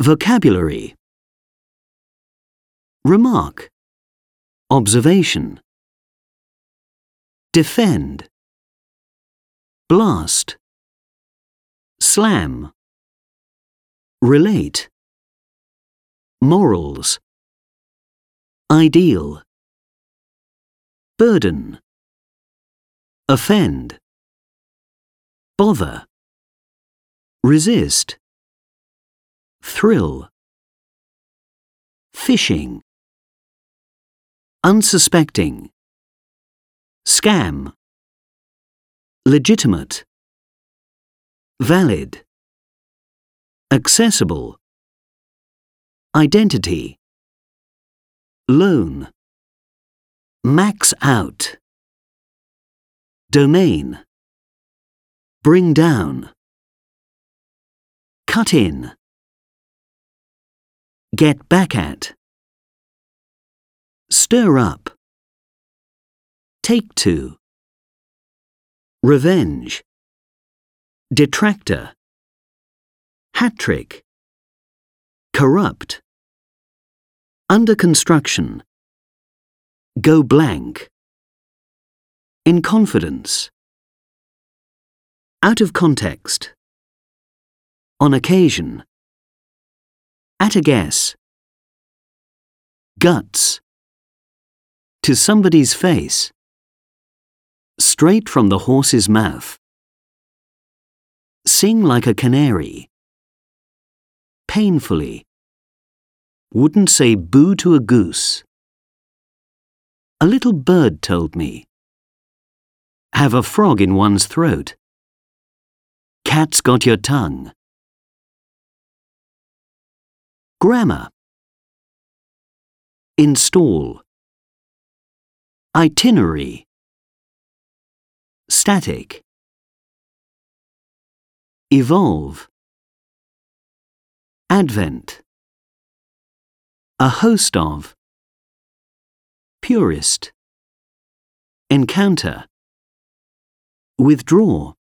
Vocabulary. Remark. Observation. Defend. Blast. Slam. Relate. Morals. Ideal. Burden. Offend. Bother. Resist. Thrill. Fishing. Unsuspecting. Scam. Legitimate. Valid. Accessible. Identity. Loan. Max out. Domain. Bring down. Cut in. Get back at. Stir up. Take to. Revenge. Detractor. Hat-trick. Corrupt. Under construction. Go blank. In confidence. Out of context. On occasion. At a guess. Guts. To somebody's face. Straight from the horse's mouth. Sing like a canary. Painfully. Wouldn't say boo to a goose. A little bird told me. Have a frog in one's throat. Cat's got your tongue. Grammar. Install. Itinerary. Static. Evolve. Advent. A host of. Purist. Encounter. Withdraw.